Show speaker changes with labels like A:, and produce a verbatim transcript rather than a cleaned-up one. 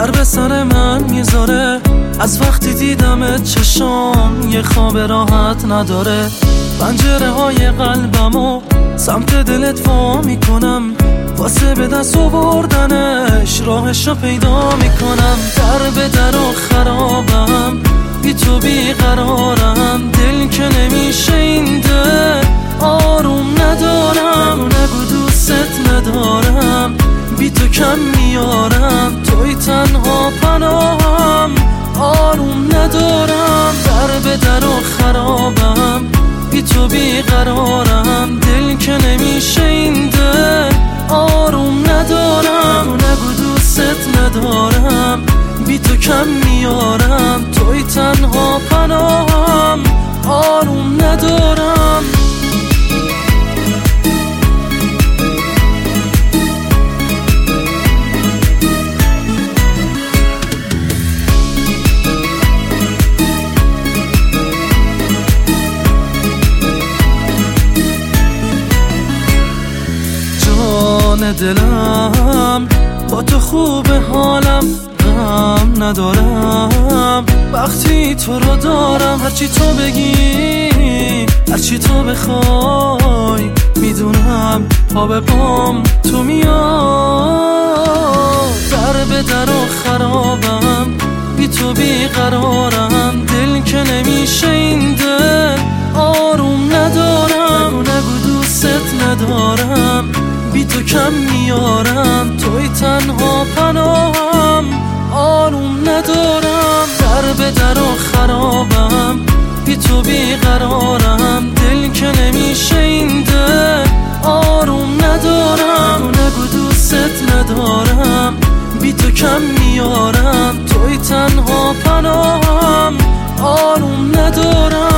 A: سر به سر من میذاره. از وقتی دیدمت چشام یه خواب راحت نداره. پنجره های قلبمو سمت دلت وا میکنم، واسه به دست آوردنش راهشو پیدا میکنم. در به در و خرابم، بی تو بیقرارم، دل که نمیشه این ده آروم ندارم. نگو دوست ندارم، بی تو کم میارم، توی تنها پناهم، آروم ندارم. در به در و خرابم، بی تو بیقرارم، دل که نمیشه این ده آروم ندارم. نگو دوست ندارم، بی تو کم میارم، توی تنها پناهم، آروم ندارم. جان دلم با تو خوب حالم، غم ندارم وقتی تو رو دارم. هرچی تو بگی، هرچی تو بخوای، میدونم پا به پام تو میای. در به در و خرابم، بی تو بیقرارم، دل که نمیشه این دل آروم ندارم. نگو دوست ندارم، بی تو کم میارم، توی تنها پناهم، آروم ندارم. در به در و خرابم، بی تو بیقرارم، دل که نمیشه این دل آروم ندارم. نگو دوست ندارم، بی تو کم میارم، توی تنها پناهم، آروم ندارم.